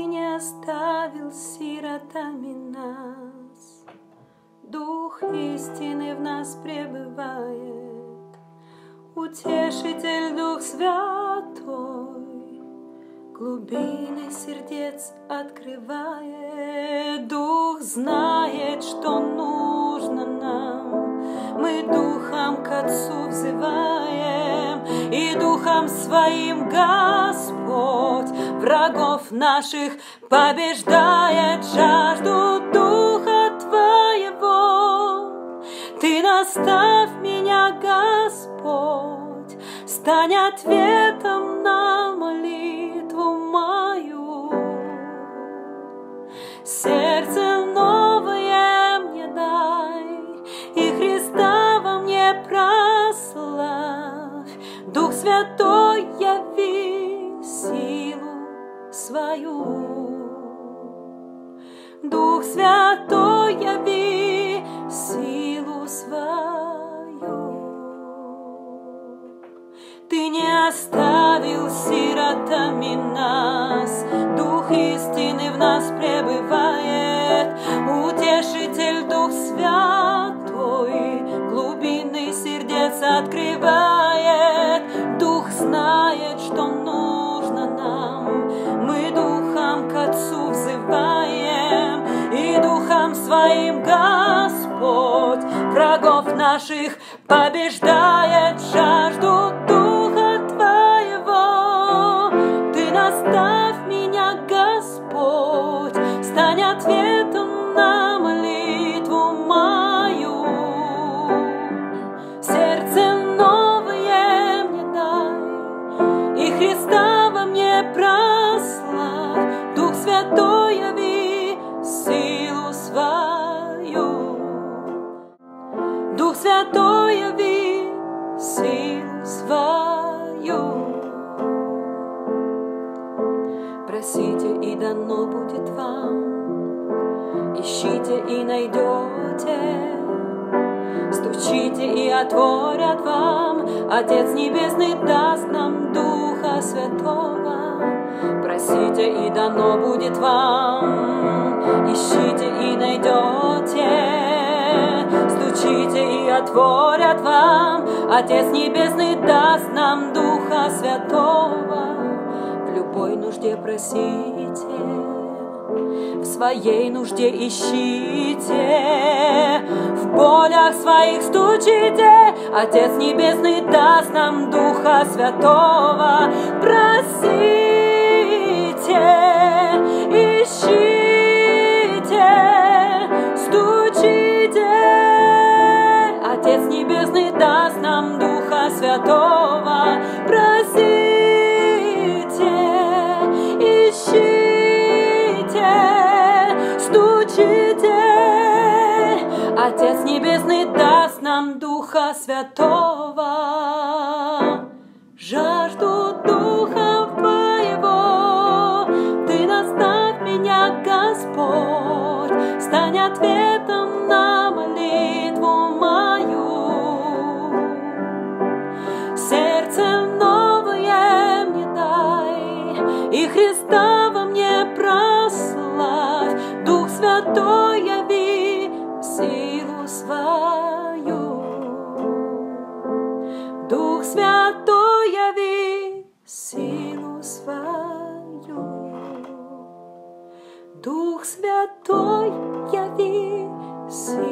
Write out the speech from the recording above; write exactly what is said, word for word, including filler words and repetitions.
не оставил сиротами нас. Дух истины в нас пребывает, Утешитель Дух Святой, глубины сердец открывает. Дух знает, что нужно нам, мы Духом к Отцу взываем, и Духом Своим Господь врагов наших побеждает. Жажду Духа Твоего, Ты наставь меня, Господь, стань ответом на молитву мою. Сердце новое мне дай, и Христа во мне прославь. Дух Святой, яви силу свою. Дух Святой, яви силу свою. Ты не оставил сиротами нас, Дух истины в нас пребывает, Утешитель Дух Святой, глубины сердец открывает. Дух знает, что нужно нам, мы Духом к Отцу взываем, и Духом Своим Господь врагов наших побеждает. Жажду Духа Твоего, Ты наставь меня, Господь, стань ответом на молитву мою. Сердце новое мне дай, и Христа во мне прославь. Дух Святой, яви силу свою. Дух Святой, яви силу свою. Просите, и дано будет вам, ищите, и найдете, стучите, и отворят вам. Отец Небесный даст нам Духа Святого. Просите, и дано будет вам, ищите, и найдете, стучите, и отворят вам. Отец Небесный даст нам Духа Святого. В любой нужде просите, в своей нужде ищите, в болях своих стучите. Отец Небесный даст нам Духа Святого. Просите, ищите, стучите. Отец Небесный даст нам Духа Святого. Просите, ищите, стучите. Отец Небесный даст нам Духа Святого. Жажду Духа Твоего, Ты наставь меня, Господь, стань ответом на молитву мою. Сердце новое мне дай, и Христа во мне прославь. Дух Святой, яви силу свою. Дух Святой, яви силу свою. Дух Святой, яви силу